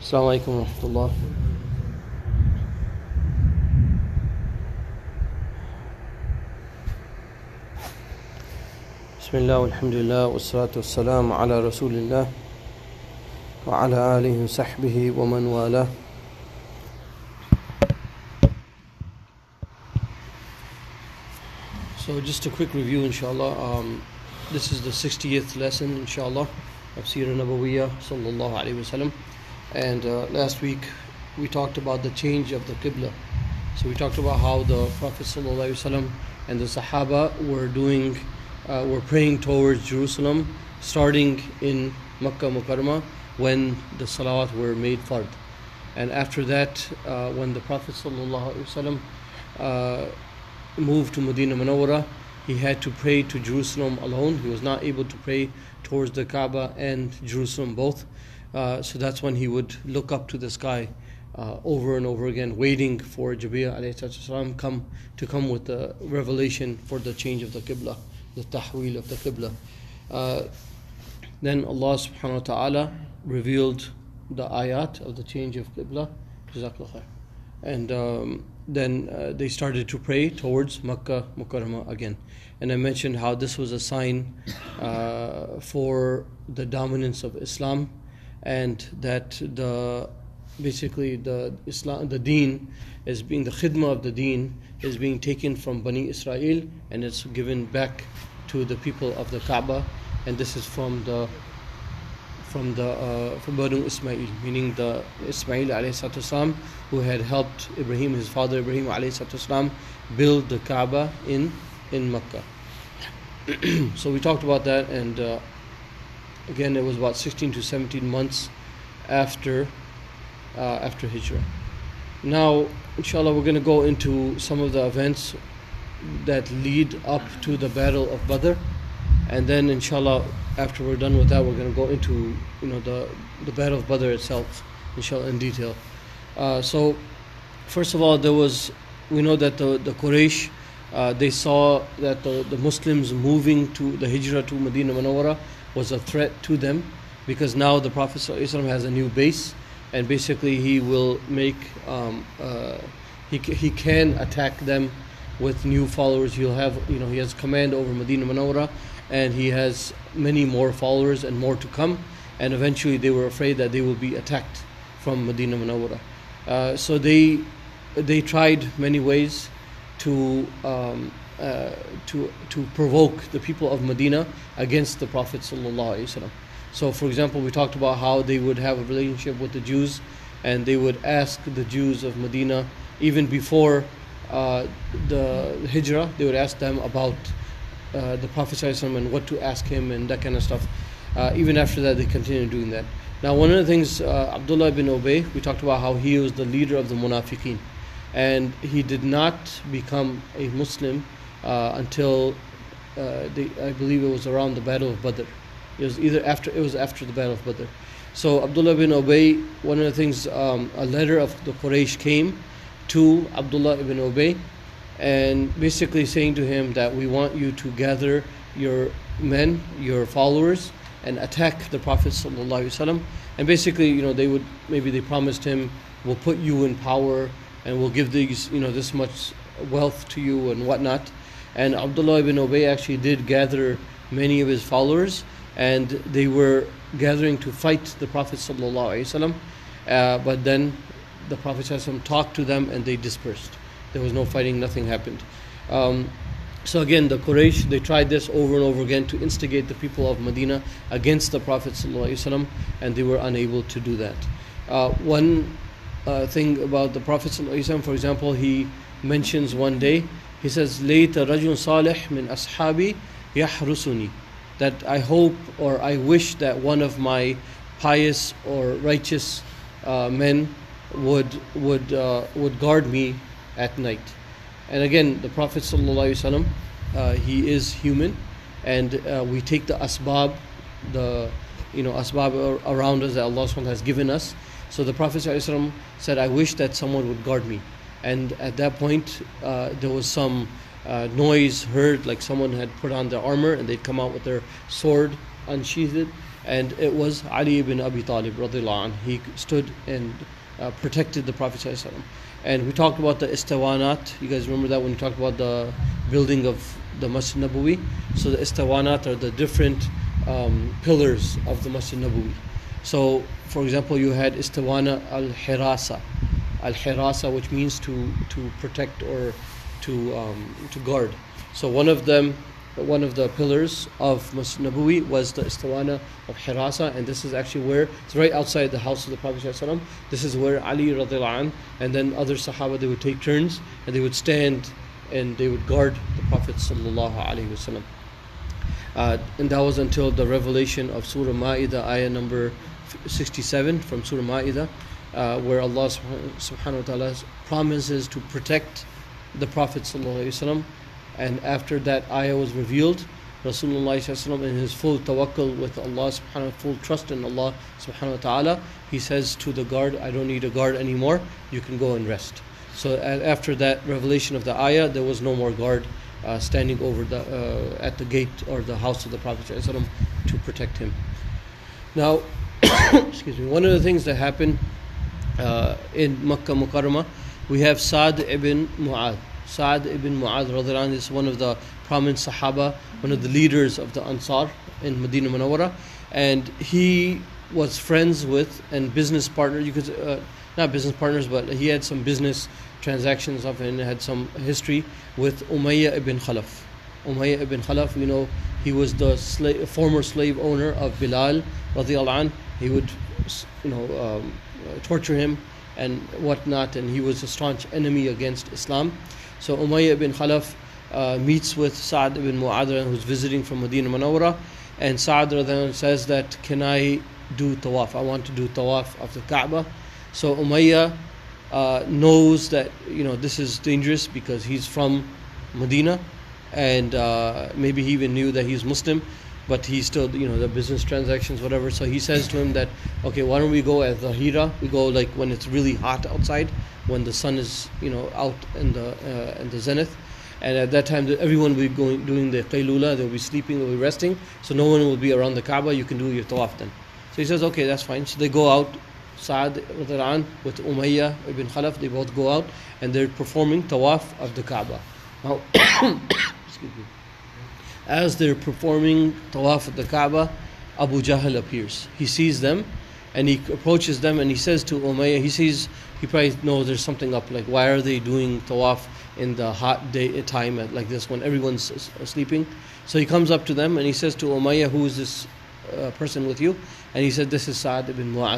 السلام عليكم ورحمة الله. بسم الله والحمد لله والصلاة والسلام على رسول الله وعلى آله وصحبه ومن والاه. So just a quick review, inshallah. This is the 60th lesson, inshallah, of Seerah Nabawiyah sallallahu alaihi wasallam. And last week we talked about the change of the Qibla. So we talked about how the Prophet sallallahu alaihi wasallam and the Sahaba were praying towards Jerusalem, starting in Makkah Mukarramah when the salawat were made fard. And after that, when the Prophet sallallahu alaihi wasallam moved to Medina Munawwara, he had to pray to Jerusalem alone. He was not able to pray towards the Kaaba and Jerusalem both. So that's when he would look up to the sky over and over again, waiting for Jibreel alayhi salam to come with the revelation for the change of the Qibla, the tahweel of the Qibla. Then Allah subhanahu wa ta'ala revealed the ayat of the change of Qibla. Jazakallah khair. And then they started to pray towards Makkah Mukarramah again. And I mentioned how this was a sign for the dominance of Islam, and that basically the deen is being, the khidmah of the deen is being taken from Bani Israel and it's given back to the people of the Kaaba. And this is from Banu Ismail, meaning the Ismail alayhi salam, who had helped Ibrahim, his father Ibrahim alayhi salam, build the Kaaba in Makkah. So we talked about that, and again it was about 16 to 17 months after Hijrah. Now, inshallah, we're going to go into some of the events that lead up to the Battle of Badr, and then inshallah, after we're done with that, we're going to go into the Battle of Badr itself, inshallah, in detail. So first of all, we know that the Quraysh, they saw that the Muslims moving to the Hijrah to Medina Munawwara was a threat to them, because now the Prophet ﷺ has a new base, and basically he will make he can attack them with new followers. He'll have he has command over Medina Munawwara, and he has many more followers and more to come, and eventually they were afraid that they will be attacked from Medina Munawwara. So they tried many ways to provoke the people of Medina against the Prophet sallallahu alaihi wasallam. So, for example, we talked about how they would have a relationship with the Jews, and they would ask the Jews of Medina, even before the Hijrah, they would ask them about the Prophet sallallahu alaihi wasallam and what to ask him and that kind of stuff. Even after that, they continued doing that. Now, one of the things, Abdullah ibn Ubay, we talked about how he was the leader of the Munafiqeen, and he did not become a Muslim until I believe it was around the Battle of Badr. It was after the Battle of Badr. So Abdullah ibn Ubay, one of the things, a letter of the Quraysh came to Abdullah ibn Ubay, and basically saying to him that we want you to gather your men, your followers, and attack the Prophet sallallahu alaihi wasallam. And basically, they promised him, we'll put you in power, and we'll give these, this much wealth to you and whatnot. And Abdullah ibn Ubay actually did gather many of his followers, and they were gathering to fight the Prophet sallallahu alaihi wasallam. But then the Prophet sallallahu alaihi wasallam talked to them, and they dispersed. There was no fighting, nothing happened. So again, the Quraysh, they tried this over and over again to instigate the people of Medina against the Prophet sallallahu alaihi wasallam, and they were unable to do that. One thing about the Prophet sallallahu alaihi wasallam, for example, he mentions one day, he says, "Layta rajul salih min ashabi yahrusuni," that I hope or I wish that one of my pious or righteous men would guard me at night. And again, the Prophet sallallahu alaihi wasallam, he is human, and we take the asbab, asbab around us that Allah subhanahu wa ta'ala has given us. So the Prophet sallallahu alaihi wasallam said, I wish that someone would guard me. And at that point, there was some noise heard, like someone had put on their armor and they'd come out with their sword unsheathed, and it was Ali ibn Abi Talib radiallahu anh. He stood and protected the Prophet ﷺ. And we talked about the istawanat. You guys remember that when we talked about the building of the Masjid Nabawi? So the istawanat are the different pillars of the Masjid Nabawi. So, for example, you had istawana al-hirasa. Al-hirasa, which means to protect or to guard. So one of the pillars of Masjid Nabawi was the istawana of Hirasa, and this is actually where it's right outside the house of the Prophet ﷺ. This is where Ali radiallahu anh and then other Sahaba, they would take turns and they would stand and they would guard the Prophet ﷺ. And that was until the revelation of Surah Ma'idah, ayah number 67 from Surah Ma'idah, where Allah subhanahu wa ta'ala promises to protect the Prophet ﷺ. And after that ayah was revealed, Rasulullah ﷺ, in his full tawakkul with Allah subhanahu wa ta'ala, full trust in Allah subhanahu wa ta'ala, he says to the guard, I don't need a guard anymore, you can go and rest. So after that revelation of the ayah, there was no more guard standing over at the gate or the house of the Prophet ﷺ to protect him. Now, excuse me, one of the things that happened in Makkah Mukarramah, we have Sa'd ibn Mu'adh. Sa'd ibn Mu'adh radiallahu anh is one of the prominent Sahaba, one of the leaders of the Ansar in Medina Munawwara, and he was friends with and business partner. You could not business partners, but he had some business transactions of and had some history with Umayyah ibn Khalaf. Umayyah ibn Khalaf, you know, he was the former slave owner of Bilal radiallahu anh. He would, torture him and whatnot, and he was a staunch enemy against Islam. So Umayyah ibn Khalaf meets with Sa'd ibn Mu'adh, who's visiting from Medina Munawwara, and Sa'd says that, can I do tawaf? I want to do tawaf of the Kaaba. So Umayyah knows that this is dangerous because he's from Medina, and maybe he even knew that he's Muslim, but he still, the business transactions, whatever. So he says to him that, okay, why don't we go at Dhahira? We go like when it's really hot outside, when the sun is, out in the zenith. And at that time, everyone will be doing the qaylula, they'll be sleeping, they'll be resting, so no one will be around the Kaaba, you can do your tawaf then. So he says, okay, that's fine. So they go out, Sa'd with Umayyah ibn Khalaf, they both go out, and they're performing tawaf of the Kaaba. Now, excuse me. As they're performing tawaf of the Kaaba, Abu Jahl appears. He sees them, and he approaches them, and he says to Umayyah, he probably knows there's something up, like why are they doing tawaf in the hot day time like this when everyone's sleeping? So he comes up to them and he says to Umayyah, who is this person with you? And he said, this is Sa'd ibn Mu'adh.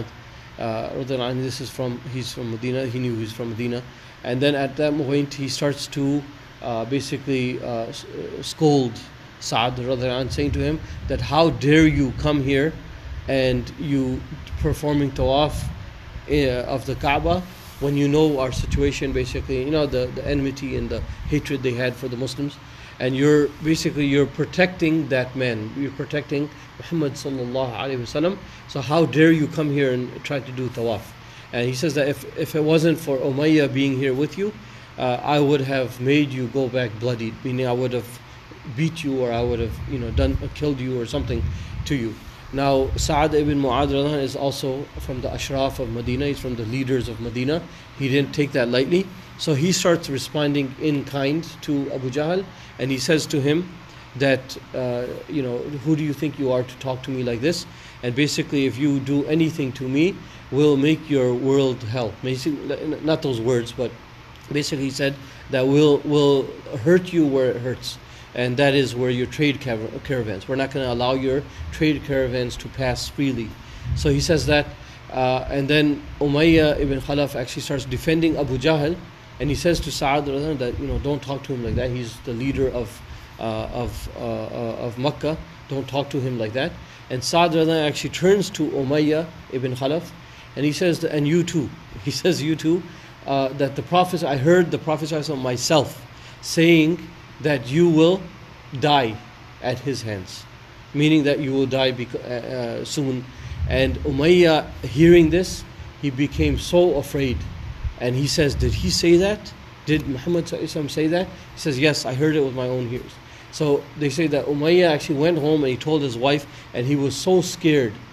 He's from Medina. He knew he's from Medina. And then at that point he starts to basically scold Sa'd, saying to him that, how dare you come here and you performing tawaf of the Kaaba when you know our situation, basically, the enmity and the hatred they had for the Muslims, and you're protecting that man, you're protecting Muhammad sallallahu alaihi wasallam. So how dare you come here and try to do tawaf? And he says that if it wasn't for Umayyah being here with you, I would have made you go back bloodied, meaning I would have beat you, or I would have killed you or something to you. Now, Sa'd ibn Mu'adh is also from the Ashraf of Medina. He's from the leaders of Medina. He didn't take that lightly. So he starts responding in kind to Abu Jahl, and he says to him that, who do you think you are to talk to me like this? And basically, if you do anything to me, we'll make your world hell. Basically, not those words, but basically he said that we'll hurt you where it hurts. And that is where your trade caravans. We're not going to allow your trade caravans to pass freely. So he says that, and then Umayyah ibn Khalaf actually starts defending Abu Jahl, and he says to Sa'd that don't talk to him like that. He's the leader of Makkah. Don't talk to him like that. And Sa'd actually turns to Umayyah ibn Khalaf, and he says, and you too. He says, you too, that I heard the Prophet myself saying that you will die at his hands, meaning that you will die soon. And Umayyah, hearing this, he became so afraid, and he says, did he say that? Did Muhammad say that? He says, yes, I heard it with my own ears. So they say that Umayyah actually went home and he told his wife, and he was so scared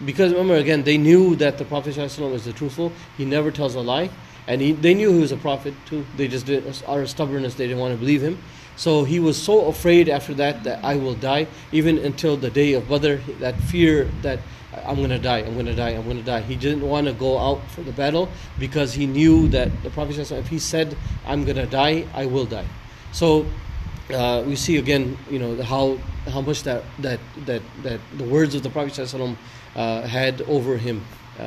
because remember again, they knew that the Prophet ﷺ is the truthful. He never tells a lie, and they knew he was a prophet too. They just out of stubbornness, they didn't want to believe him. So he was so afraid after that I will die, even until the day of Badr, that fear that I'm going to die, I'm going to die, I'm going to die. He didn't want to go out for the battle because he knew that the Prophet ﷺ, if he said, I'm going to die, I will die. So we see again, how much that the words of the Prophet ﷺ had over him.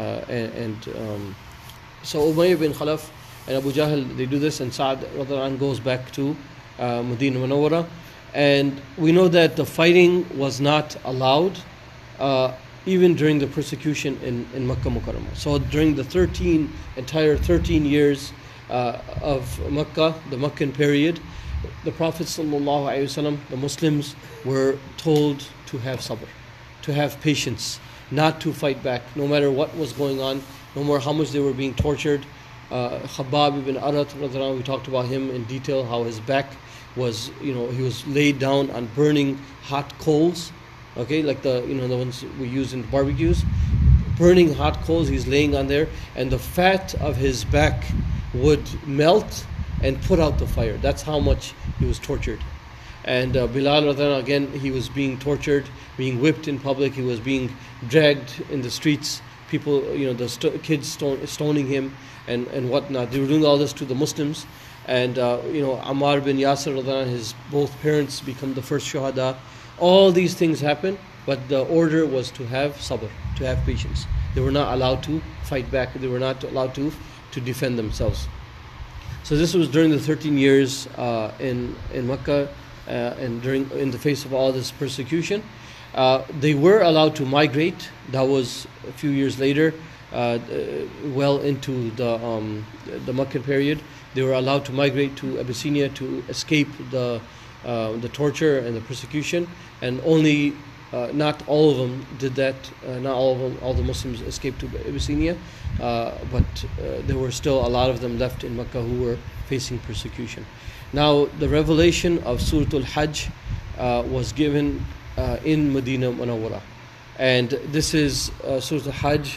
So Umayyah bin Khalaf and Abu Jahl, they do this, and Sa'd radhiyallahu anhu goes back to Medina Munawwara. And we know that the fighting was not allowed even during the persecution in Makkah Mukarramah. So during the entire 13 years of Makkah, the Meccan period, the Prophet ﷺ, the Muslims were told to have sabr, to have patience, not to fight back, no matter what was going on, no matter how much they were being tortured. Khabbab ibn Arat, we talked about him in detail, how his back was, he was laid down on burning hot coals, okay, like the ones we use in barbecues, burning hot coals. He's laying on there, and the fat of his back would melt and put out the fire. That's how much he was tortured. And Bilal, again, he was being tortured, being whipped in public. He was being dragged in the streets. People, kids stoning him and whatnot. They were doing all this to the Muslims. And Ammar bin Yasir, his both parents become the first shuhada. All these things happen, but the order was to have sabr, to have patience. They were not allowed to fight back. They were not allowed to defend themselves. So this was during the 13 years in Mecca, and in the face of all this persecution. They were allowed to migrate. That was a few years later, well into the Meccan period. They were allowed to migrate to Abyssinia to escape the torture and the persecution, and only not all of them did that. Not all of them, all the Muslims escaped to Abyssinia, but there were still a lot of them left in Mecca who were facing persecution. Now, the revelation of Surah Al-Hajj was given in Medina Munawwara, and this is Surah Al-Hajj,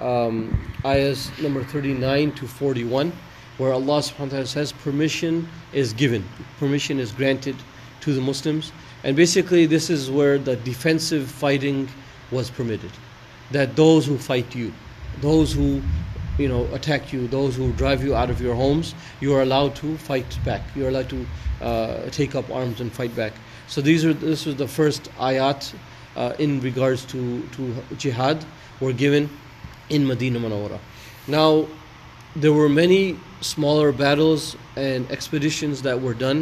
ayahs number 39 to 41, where Allah subhanahu wa ta'ala says permission is given, permission is granted to the Muslims. And basically this is where the defensive fighting was permitted. That those who fight you, those who attack you, those who drive you out of your homes, you are allowed to fight back. You are allowed to take up arms and fight back. So this was the first ayat in regards to jihad were given in Medina Munawwara. Now, there were many smaller battles and expeditions that were done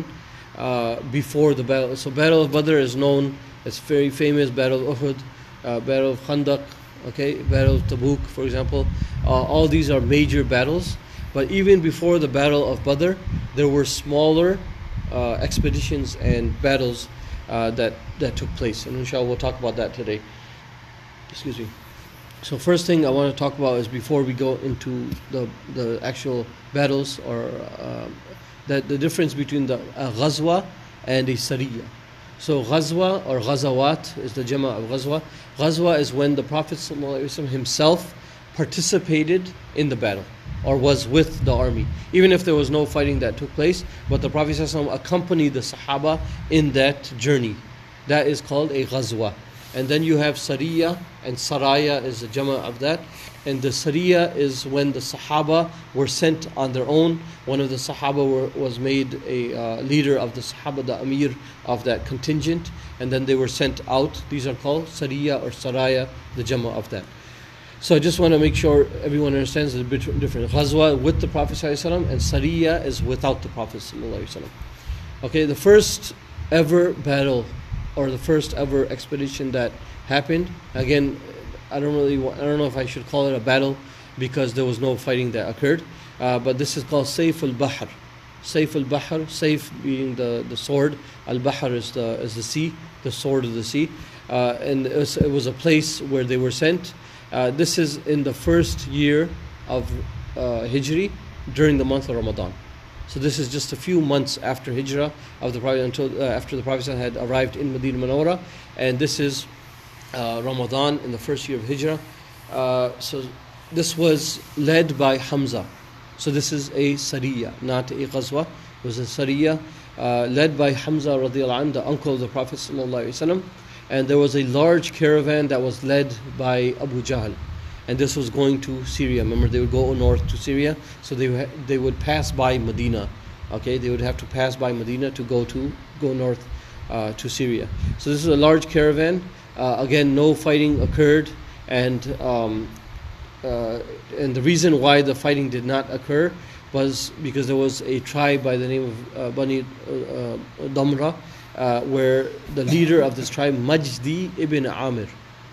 before the battle. So Battle of Badr is known, it's very famous. Battle of Uhud, Battle of Khandaq, okay, Battle of Tabuk, for example. All these are major battles. But even before the Battle of Badr, there were smaller expeditions and battles that took place. And inshallah we'll talk about that today. Excuse me. So first thing I want to talk about is, before we go into the actual battles, or the difference between the ghazwa and a sariyah. So ghazwa or ghazawat is the jama of ghazwa. Ghazwa is when the Prophet ﷺ himself participated in the battle or was with the army, even if there was no fighting that took place, but the Prophet ﷺ accompanied the Sahaba in that journey. That is called a ghazwa. And then you have Sariyah, and Saraya is the Jama of that. And the Sariyah is when the Sahaba were sent on their own. One of the Sahaba was made a leader of the Sahaba, the Amir of that contingent, and then they were sent out. These are called Sariyah or Saraya, the Jama of that. So I just want to make sure everyone understands the difference. Ghazwa with the Prophet ﷺ, and Sariyah is without the Prophet ﷺ. Okay, the first ever battle, or the first ever expedition that happened. Again, I don't know if I should call it a battle, because there was no fighting that occurred. But this is called Sayf al-Bahr. Sayf al-Bahr, Sayf being the sword, al-Bahr is the sea, the sword of the sea. And it was a place where they were sent. This is in the first year of Hijri, during the month of Ramadan. So this is just a few months after Hijrah of the Prophet, until after the Prophet had arrived in Medina Munawwara, and this is Ramadan in the first year of Hijrah. So this was led by Hamza. So this is a Sariya, not a Ghazwa. It was a Sariya led by Hamza radiallahu anh, the uncle of the Prophet sallallahu alaihi wasallam. And there was a large caravan that was led by Abu Jahl. And this was going to Syria. Remember, they would go north to Syria. So they would pass by Medina. Okay, they would have to pass by Medina to go north to Syria. So this is a large caravan. Again, no fighting occurred, and the reason why the fighting did not occur was because there was a tribe by the name of Bani Damra, where the leader of this tribe, Majdi ibn Amir,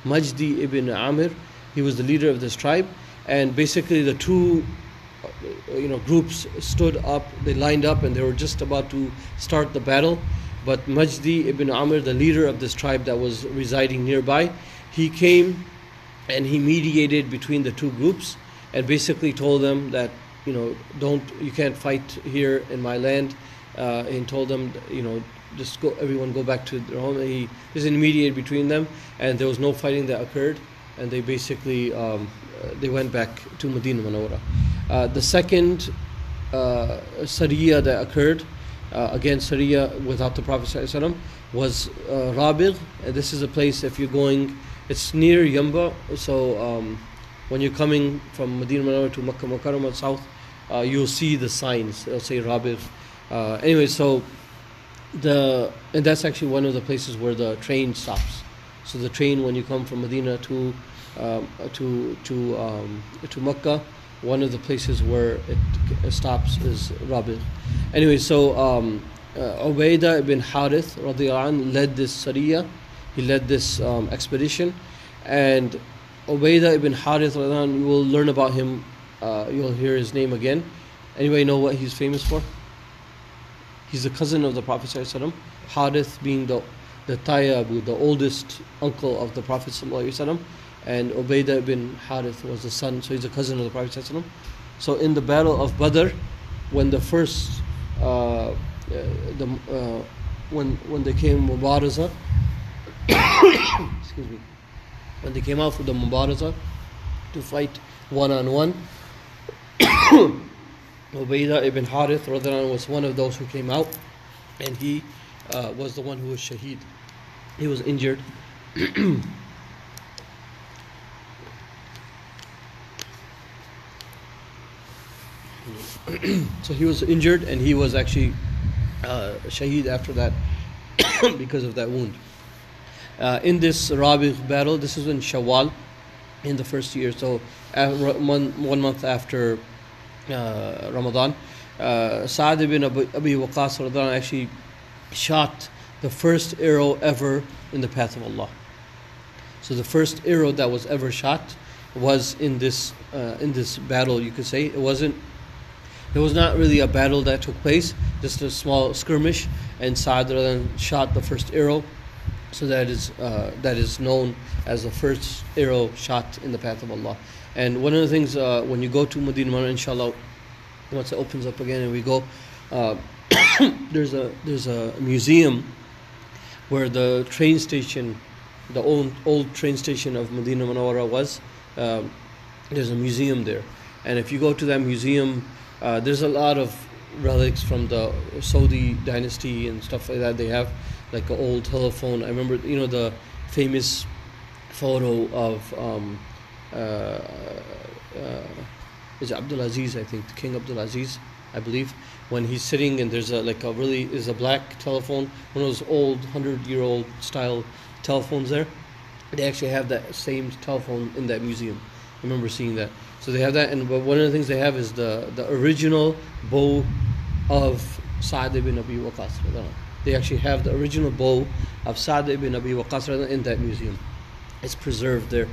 he was the leader of this tribe, and basically the two groups stood up, they lined up, and they were just about to start the battle. But Majdi ibn Amr, the leader of this tribe that was residing nearby, he came and he mediated between the two groups and basically told them that you can't fight here in my land, and told them just go, everyone go back to their home. And he just mediated between them, and there was no fighting that occurred, and they basically they went back to Medina Munawwara. The second Sariya that occurred, again Sariya without the Prophet ﷺ, was Rabigh. This is a place, if you're going, it's near Yamba. So when you're coming from Medina Munawwara to Makkah Mukarramah south, you'll see the signs. They'll say Rabigh. Anyway, so and that's actually one of the places where the train stops. So the train, when you come from Medina to Makkah, one of the places where it stops is Rabigh. Anyway, so Ubaidah ibn Harith radiallahu anh led this Sariya. He led this expedition, and Ubaidah ibn Harith radiallahu anh, you will learn about him. You'll hear his name again. Anybody know what he's famous for? He's the cousin of the Prophet sallallahu alaihi wasallam. Harith being the Tayyabu, the oldest uncle of the Prophet sallallahu alaihi wasallam. And Ubaidah ibn Harith was the son, so he's a cousin of the Prophet ﷺ. So in the battle of Badr, when the first when they came Mubaraza, excuse me, when they came out for the Mubaraza to fight one-on-one, Ubaidah ibn Harith was one of those who came out, and he was the one who was shaheed. He was injured. So he was injured, and he was actually shaheed after that because of that wound. In this Rabigh battle, this was in Shawwal, in the first year, so one month after Ramadan, Sa'd ibn Abi Waqqas actually shot the first arrow ever in the path of Allah. So the first arrow that was ever shot was in this battle, you could say. There was not really a battle that took place, just a small skirmish, and Sa'd shot the first arrow. So that is known as the first arrow shot in the path of Allah. And one of the things, when you go to Medina Munawwara, inshallah, once it opens up again and we go, there's a museum where the train station, the old train station of Medina Munawwara was. There's a museum there, and if you go to that museum, there's a lot of relics from the Saudi dynasty and stuff like that. They have like an old telephone. I remember, the famous photo of is Abdul Aziz, I think, King Abdul Aziz, I believe, when he's sitting and there's a black telephone, one of those old 100-year-old style telephones there. They actually have that same telephone in that museum. I remember seeing that. So they have that, but one of the things they have is the original bow of Sa'd ibn Abi Waqqas. They actually have the original bow of Sa'd ibn Abi Waqqas in that museum. It's preserved there.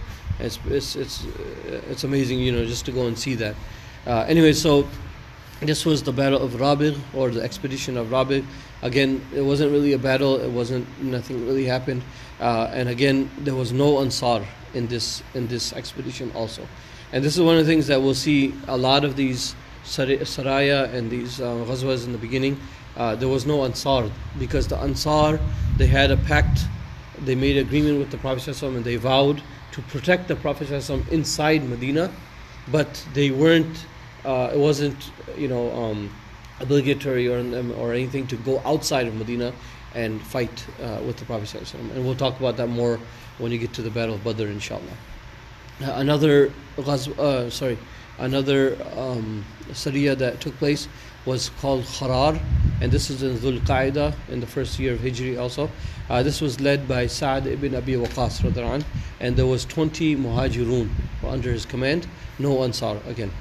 It's amazing, just to go and see that. Anyway, so this was the battle of Rabigh, or the expedition of Rabigh. Again, it wasn't really a battle. Nothing really happened. And again, there was no Ansar in this expedition also. And this is one of the things that we'll see a lot of these Saraya and these Ghazwas in the beginning. There was no Ansar, because the Ansar, they had a pact they made agreement with the Prophet ﷺ, and they vowed to protect the Prophet ﷺ inside Medina, but they weren't. It wasn't, obligatory or anything to go outside of Medina and fight with the Prophet ﷺ. And we'll talk about that more when you get to the Battle of Badr, inshallah. Another Sariya that took place was called Kharar, and this is in Dhul Qaeda in the first year of Hijri also. This was led by Sa'd ibn Abi Waqqas radhiyallahu anh, and there was 20 Muhajirun under his command, no Ansar again.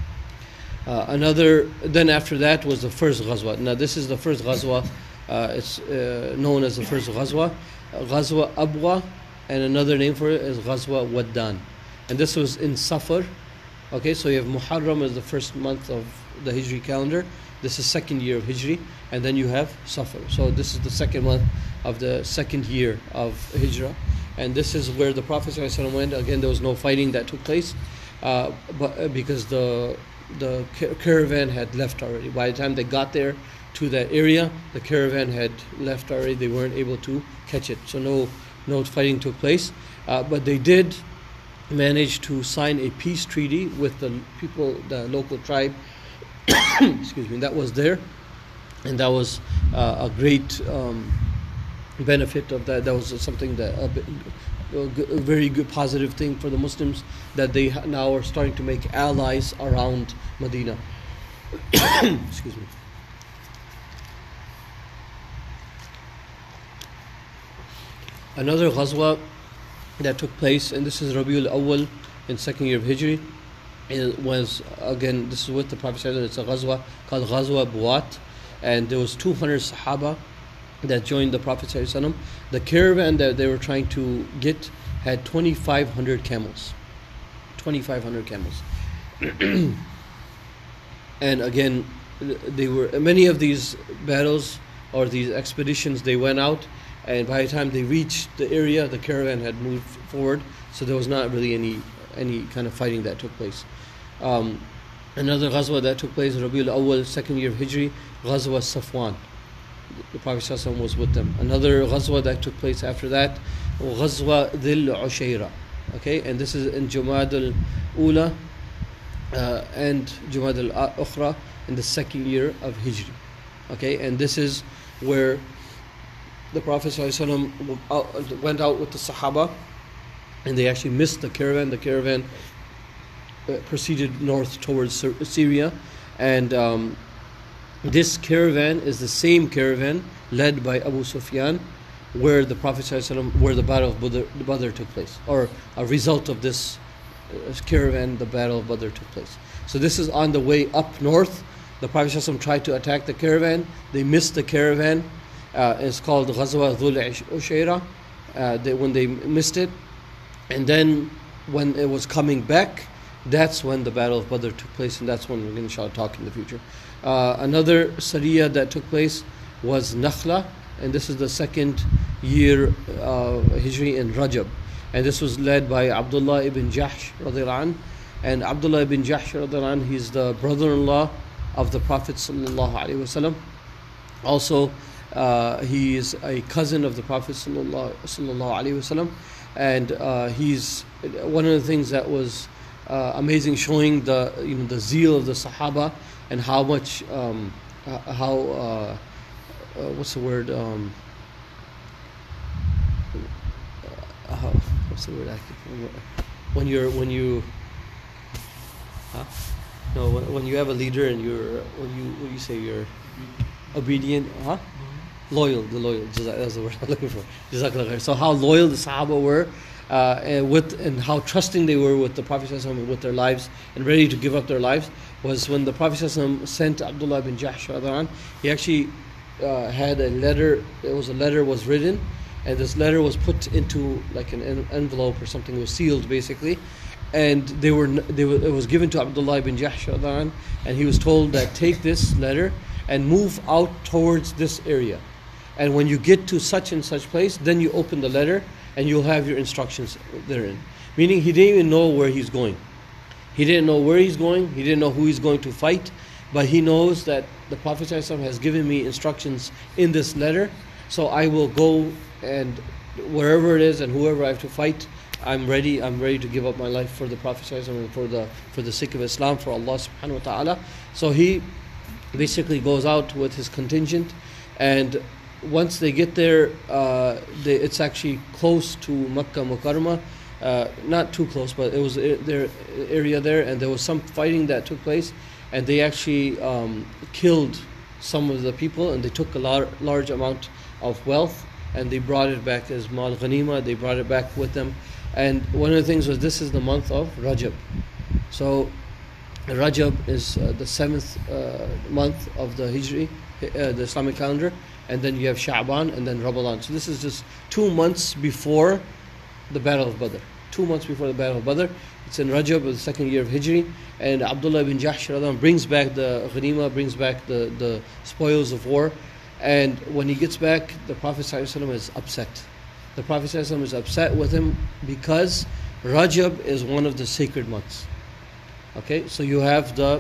Then after that was the first Ghazwa. Now this is the first Ghazwa, it's known as the first Ghazwa, Ghazwa Abwa, and another name for it is Ghazwa Waddan. And this was in Safar. Okay, so you have Muharram as the first month of the Hijri calendar. This is second year of Hijri, and then you have Safar. So this is the second month of the second year of Hijrah, and this is where the Prophet ﷺ went. Again, there was no fighting that took place, but because the caravan had left already. By the time they got there to that area, the caravan had left already. They weren't able to catch it, so no fighting took place. But they did manage to sign a peace treaty with the people, the local tribe, excuse me, that was there, and that was a great benefit of that. That was something that a very good positive thing for the Muslims, that they now are starting to make allies around Medina. Excuse me. Another Ghazwa that took place, and this is Rabiul Awwal in second year of Hijri. It was, again, this is with the Prophet ﷺ. It's a Ghazwa called Ghazwa Buat, and there was 200 Sahaba that joined the Prophet ﷺ. The caravan that they were trying to get had 2,500 camels. 2,500 camels. And again, they were many of these battles or these expeditions, they went out, and by the time they reached the area, the caravan had moved forward, so there was not really any kind of fighting that took place. Another Ghazwa that took place in Rabiul Awwal, second year of Hijri, Ghazwa Safwan. The Prophet ﷺ was with them. Another Ghazwa that took place after that, Ghazwa Dhil Ushayra. Okay, and this is in Jumad al-Ula and Jumad al-Ukhra in the second year of Hijri. Okay, and this is where the Prophet ﷺ went out with the Sahaba, and they actually missed the caravan. The caravan proceeded north towards Syria, and this caravan is the same caravan led by Abu Sufyan, where the Prophet ﷺ, where the Battle of Badr took place, or a result of this caravan, the Battle of Badr took place. So this is on the way up north. The Prophet ﷺ tried to attack the caravan. They missed the caravan. It's called Ghazwa Dhul Ushayra, when they missed it. And then when it was coming back, that's when the Battle of Badr took place, and that's when we're going to talk in the future. Another Sariya that took place was Nakhla, and this is the second year Hijri in Rajab. And this was led by Abdullah ibn Jahsh radhiyallahu anh. And Abdullah ibn Jahsh radhiyallahu anh, he's the brother-in-law of the Prophet sallallahu alaihi wasallam. Also, he is a cousin of the Prophet sallallahu alaihi wasallam, and he's one of the things that was amazing, showing the zeal of the Sahaba and how much what's the word when you have a leader and you're obedient, loyal. That's the word I'm looking for. Jazakallah. So how loyal the Sahaba were, and how trusting they were with the Prophet ﷺ, with their lives, and ready to give up their lives, was when the Prophet ﷺ sent Abdullah bin Jahsh. He actually had a letter. It was a letter was written, and this letter was put into like an envelope or something. It was sealed basically, and it was given to Abdullah bin Jahsh, and he was told that take this letter and move out towards this area, and when you get to such and such place, then you open the letter and you'll have your instructions therein. Meaning he didn't even know where he's going. He didn't know where he's going. He didn't know who he's going to fight, but he knows that the Prophet ﷺ has given me instructions in this letter, so I will go and wherever it is and whoever I have to fight, I'm ready to give up my life for the Prophet and for the sake of Islam, for Allah subhanahu wa ta'ala. So he basically goes out with his contingent, and once they get there, it's actually close to Makkah Mukarramah, not too close, but it was their area there, and there was some fighting that took place, and they actually killed some of the people, and they took a large amount of wealth, and they brought it back as mal ghanima. They brought it back with them, and one of the things was, this is the month of Rajab. So Rajab is the 7th month of the Hijri, the Islamic calendar, and then you have Sha'ban and then Ramadan. So this is just 2 months before the Battle of Badr. 2 months before the Battle of Badr. It's in Rajab, the 2nd year of Hijri, and Abdullah ibn Jahsh brings back the ghanima, brings back the spoils of war. And when he gets back, the Prophet ﷺ is upset. The Prophet ﷺ is upset with him because Rajab is one of the sacred months. Okay, so you have the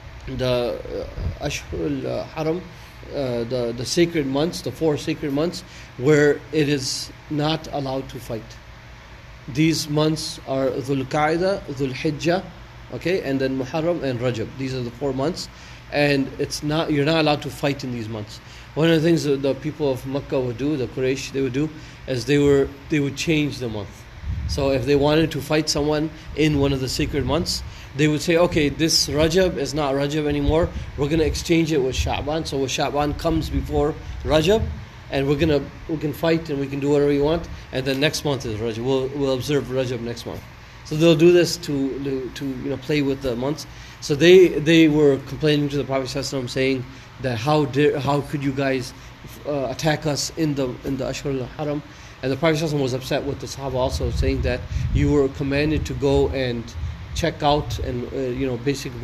Ashhur al-Haram, the sacred months, the 4 sacred months, where it is not allowed to fight. These months are Dhul Qaeda, Dhul Hijjah, okay, and then Muharram and Rajab. These are the 4 months, and you're not allowed to fight in these months. One of the things that the people of Makkah would do, the Quraysh, they would do, is they would change the month. So if they wanted to fight someone in one of the sacred months, they would say, okay, this Rajab is not Rajab anymore. We're going to exchange it with Sha'ban. So Sha'ban comes before Rajab, and we can fight and we can do whatever we want. And then next month is Rajab. We'll observe Rajab next month. So they'll do this to play with the months. So they were complaining to the Prophet ﷺ, saying that how could you guys attack us in the Ashhur al-Haram? And the Prophet ﷺ was upset with the Sahaba also, saying that you were commanded to go and check out and basically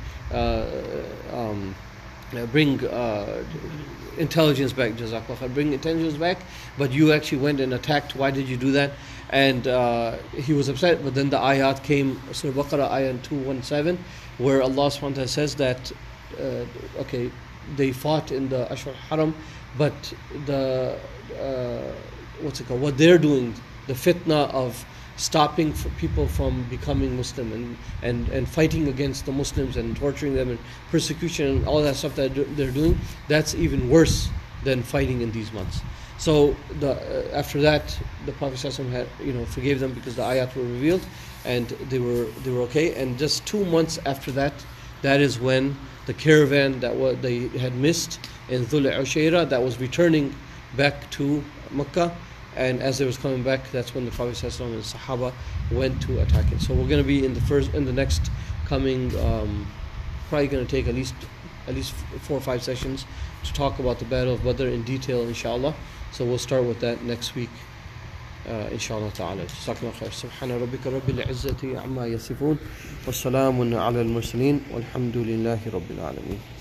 bring intelligence back. Jazakallah, bring intelligence back. But you actually went and attacked. Why did you do that? And he was upset. But then the ayat came, Surah Baqarah ayat 217, where Allah subhanahu wa ta'ala says that they fought in the Ashhur Haram, but what they're doing, the fitna of stopping people from becoming Muslim and fighting against the Muslims and torturing them and persecution and all that stuff that they're doing, that's even worse than fighting in these months. So after that, the Prophet ﷺ forgave them because the ayat were revealed and they were okay. And just 2 months after that, that is when the caravan that they had missed in Dhul Ushayrah, that was returning back to Makkah, and as they was coming back, that's when the Prophet ﷺ and the Sahaba went to attack it. So we're going to be in the next coming, probably going to take at least 4 or 5 sessions to talk about the Battle of Badr in detail, inshallah. So we'll start with that next week, inshallah ta'ala. Jazakallah khair. Subhana rabbika rabbil izzati amma yasifun. Wa salamun ala al-mursaleen. Walhamdulillahi rabbil alameen.